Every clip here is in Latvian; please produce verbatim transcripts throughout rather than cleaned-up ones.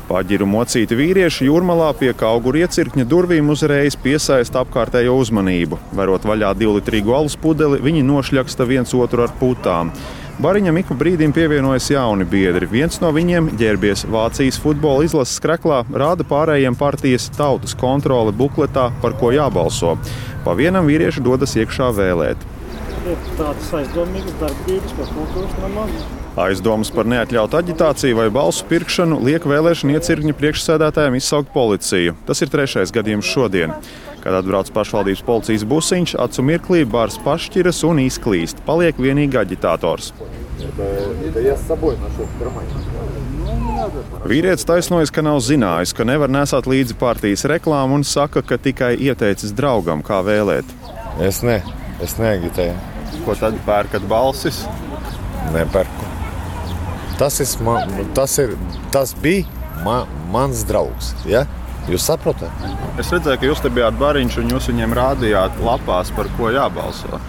Paģiru mocīti vīrieši Jūrmalā pie Kauguru iecirkņa durvīm uzreiz piesaista apkārtējo uzmanību. Varot vaļā divlitrīgu alus pudeli, viņi nošļaksta viens otru ar putām. Bariņam ik pa brīdim pievienojas jauni biedri. Viens no viņiem, ģērbies Vācijas futbola izlases kreklā, rāda pārējiem partijas Tautas kontrole bukletā, par ko jābalso. Pa vienam vīrieši dodas iekšā vēlēt. Ir tādas aizdomīgas darbības par kultūras namām. Aizdomas par neatļautu aģitāciju vai balsu pirkšanu liek vēlēšana iecirkņa priekšsēdētājiem izsaukt policiju. Tas ir trešais gadījums šodien. Kad atbrauc pašvaldības policijas busiņš, acu mirklī bārs pašķiras un izklīst. Paliek vienīgi aģitātors. Vīrietis taisnojas, ka nav zinājis, ka nevar nesāt līdzi partijas reklāmu un saka, ka tikai ieteicis draugam, kā vēlēt. Es ne, es neagitēju. Ko tad pērkat balsis? Nepērku. Tas, ir, man, tas, ir, tas bija man, mans draugs. Ja? Jūs saprotat? Es redzēju, ka jūs te bijāt bariņš un jūs viņiem rādījāt lapās, par ko jābalso.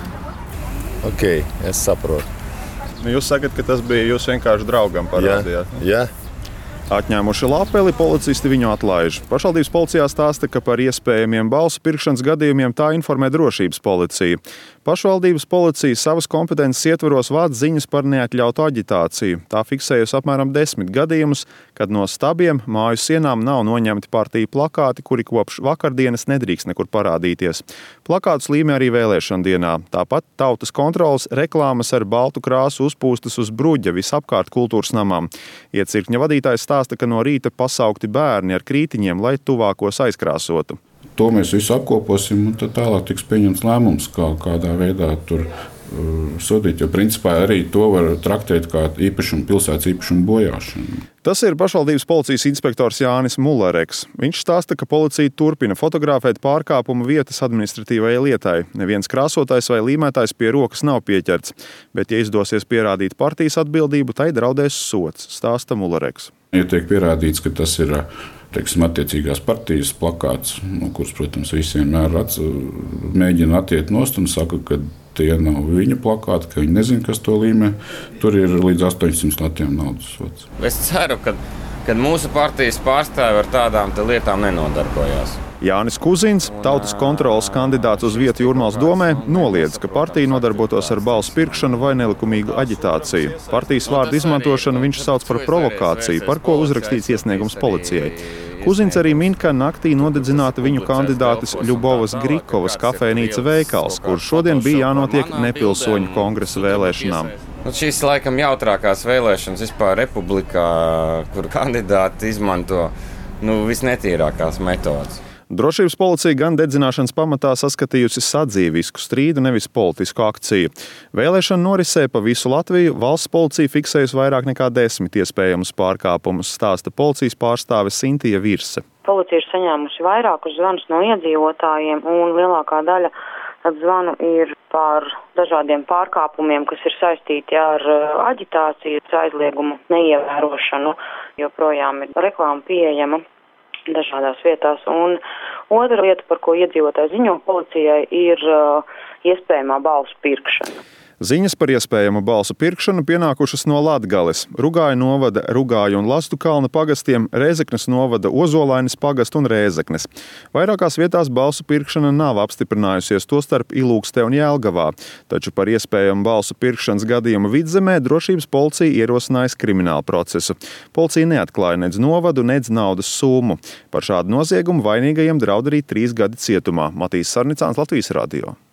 Ok, es saprotu. Nu, jūs sakat, ka tas bija jūs vienkārši draugam parādījāt. Ja, ja. Atņēmuši lapeli, policisti viņu atlaiž. Pašvaldības policijā stāsta, ka par iespējamiem balsu pirkšanas gadījumiem tā informē drošības policija. Pašvaldības policija savas kompetences ietvaros vāc ziņas par neatļautu aģitāciju. Tā fiksējusi apmēram desmit gadījumus, kad no stabiem māju sienām nav noņemti partiju plakāti, kuri kopš vakardienas nedrīkst nekur parādīties. Plakātus līmē arī vēlēšana dienā. Tāpat Tautas kontroles reklāmas ar baltu krāsu uzpūstas uz bruģa visapkārt kultūras namām. Iecirkņa vadītājs stāsta, ka no rīta pasaukti bērni ar krītiņiem, lai tuvākos aizkrāsotu. To mēs visu apkoposim, un tad tālāk tiks pieņemts lēmums, kā, kādā veidā tur uh, sodīt. Jo principā arī to var traktēt kā īpašumu, pilsētas īpašumu bojāšanu. Tas ir pašvaldības policijas inspektors Jānis Mullereks. Viņš stāsta, ka policija turpina fotografēt pārkāpumu vietas administratīvajai lietai. Neviens krāsotājs vai līmētājs pie rokas nav pieķerts, bet, ja izdosies pierādīt partijas atbildību, tai draudēs sods, stāsta Mullereks. Ja tiek pierādīts, ka tas ir teiksim, attiecīgās partijas plakāts, no kuras, protams, visiem ats, mēģina attiekt nost un saka, ka tie nav viņa plakāti, ka viņi nezina, kas to līmē. Tur ir līdz astoņsimt latiem naudas sods. Es ceru, ka, ka mūsu partijas pārstāvi ar tādām lietām nenodarbojās. Jānis Kuzins, Tautas kontroles kandidāts uz vietu Jūrmales domē, noliedz, ka partija nodarbotos ar balsu pirkšanu vai nelikumīgu aģitāciju. Partijas vārdu izmantošanu viņš sauc par provokāciju, par ko uzrakstīts iesniegums policijai. Kuzins arī min, ka naktī nodedzināta viņu kandidātes Ļubovas Grikovas kafejnīca veikals, kur šodien bija jānotiek nepilsoņu kongresa vēlēšanām. Nu, šīs laikam jautrākās vēlēšanas vispār republikā, kur kandidāti izmanto nu, visnetīrākās metodas. Drošības policija gan dedzināšanas pamatā saskatījusi sadzīvisku strīdu, nevis politisku akciju. Vēlēšana norisē pa visu Latviju valsts policija fiksējusi vairāk nekā desmit iespējamus pārkāpumus, stāsta policijas pārstāve Sintija Virse. Policija ir saņēmusi vairākus zvanus no iedzīvotājiem, un lielākā daļa zvanu ir par dažādiem pārkāpumiem, kas ir saistīti ar aģitācijas aizliegumu neievērošanu, joprojām ir reklāma pieejama dažādās vietās. Un otra lieta, par ko iedzīvotāji ziņo policijai, ir uh, iespējamā balsu pirkšana. Ziņas par iespējamu balsu pirkšanu pienākušas no Latgales, Rugāju novada Rugāju un Lastukalna pagastiem, Rēzeknes novada Ozolaines pagastu un Rēzeknes. Vairākās vietās balsu pirkšana nav apstiprinājusies, tostarp Ilūkstē un Jelgavā, taču par iespējamu balsu pirkšanas gadījumu Vidzemē drošības policija ierosinājusi kriminālu procesu. Policija neatklāja nedz novadu, nedz naudas summu. Par šādu noziegumu vainīgajiem draud arī trīs gadi cietumā. Matīs Sarnicāns, Latvijas radio.